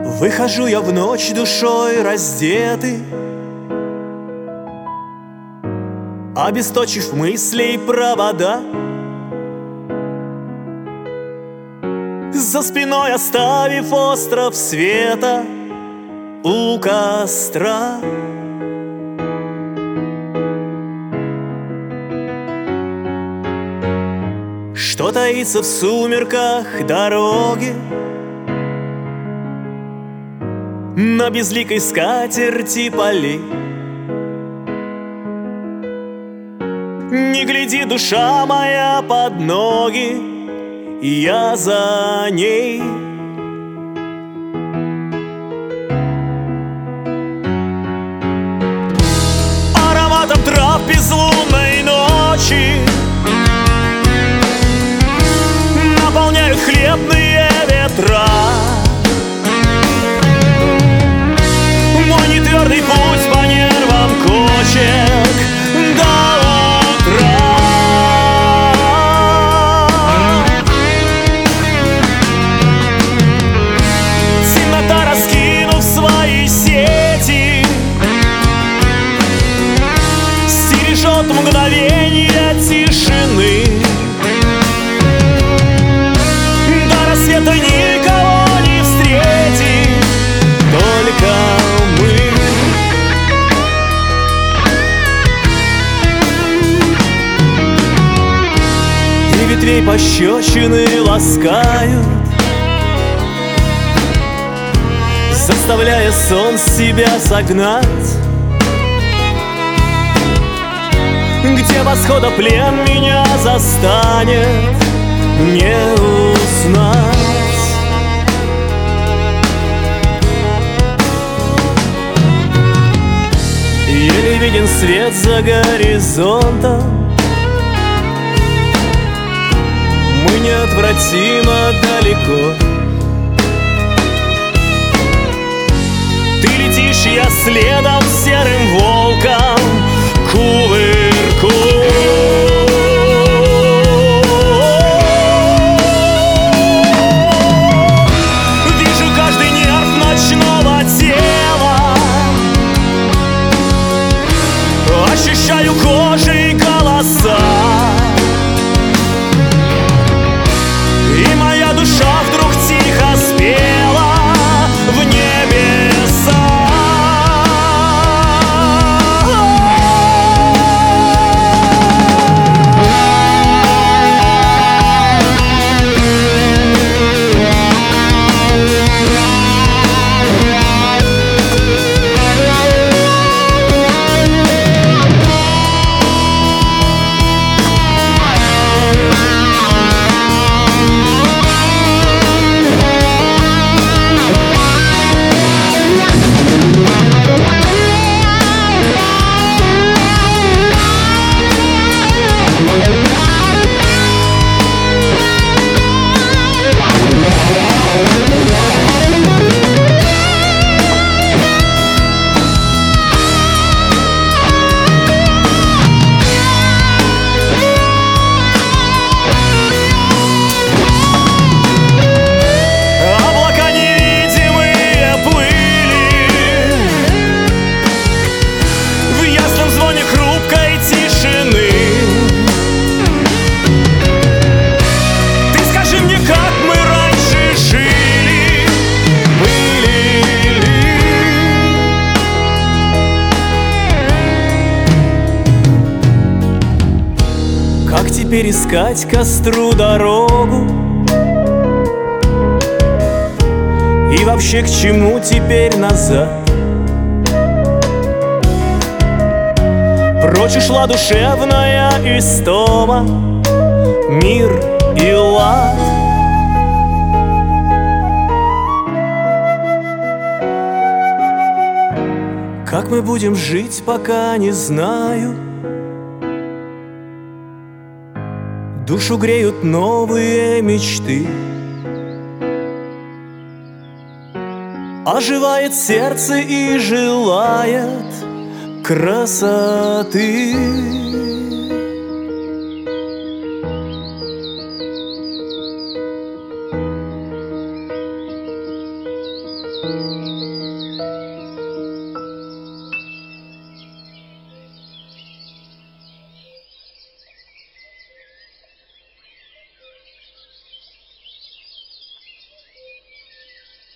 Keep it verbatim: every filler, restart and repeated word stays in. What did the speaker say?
Выхожу я в ночь душой раздетый, обесточив мыслей провода, за спиной оставив остров света у костра. Что таится в сумерках дороги, на безликой скатерти полей? Не гляди, душа моя, под ноги, я за ней. Ароматом трав безлунной ночи наполняют хлебные ветра мой нетвердый путь по нервам кочек до утра. Темнота, раскинув свои сети, стережет мгновенье тишины. До рассвета никого не встретит, только мы. И ветвей пощечины ласкают, заставляя сон себя согнать, где восхода плен меня застанет, не узнать. Еле виден свет за горизонтом, мы неотвратимо далеко. Ты летишь, я следом серым волком кувырку. Вижу каждый нерв ночного тела, ощущаю кожей голоса, и моя душа вдруг тихо спела в небеса. Как теперь искать костру дорогу? И вообще к чему теперь назад? Прочь ушла душевная истома, мир и лад. Как мы будем жить, пока не знаю. Душу греют новые мечты, оживает сердце и желает красоты.